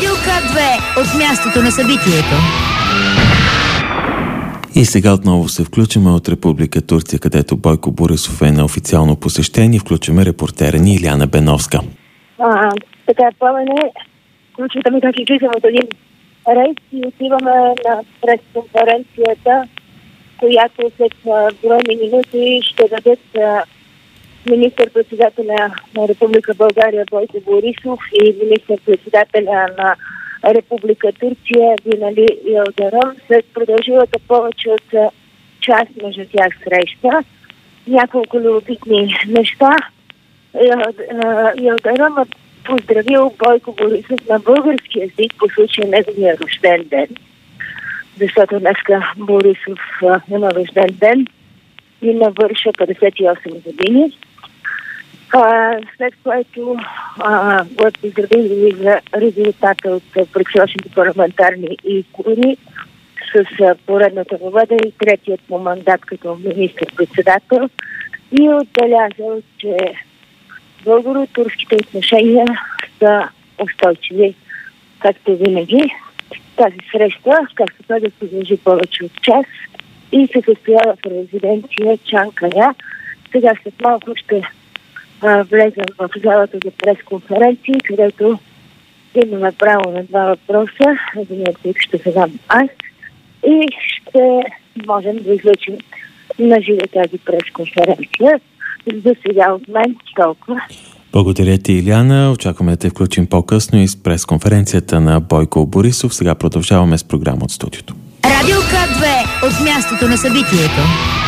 Радио К2 от мястото на събитието. И сега отново се включваме от Република Турция, където Бойко Борисов е на официално посещение. Включваме репортера ни Иляна Беновска. Така, Пламене, включвате ми как излизам от един рейс и отиваме на пресконференцията, която след броени минути ще дадат министър-председателя на Република България Бойко Борисов и министър-председателя на Република Турция Бинали Йылдырым, след продължилата повече от час между тях среща. Няколко любопитни неща. Йылдырым поздравил Бойко Борисов на български език по случай неговия рожден ден, защото днеска Борисов има рожден ден и навърша 58 години. След което го е поздравили за резултата от предсрочните парламентарни избори с поредната победа и третият му мандат като министър-председател и отбелязал, че българо-турските отношения са устойчиви, както винаги. Тази среща, както той да продължи повече от час и се състоява в резиденция Чанкая. Сега след малко ще влезем в залата за пресконференции, където имаме право на два въпроса, един от които ще задам аз и ще можем да излъчим на живо тази пресконференция. За сега от мен толкова. Благодаря ти, Иляна. Очакваме да те включим по-късно и с пресконференцията на Бойко Борисов. Сега продължаваме с програма от студиото. Радио К2 от мястото на събитието.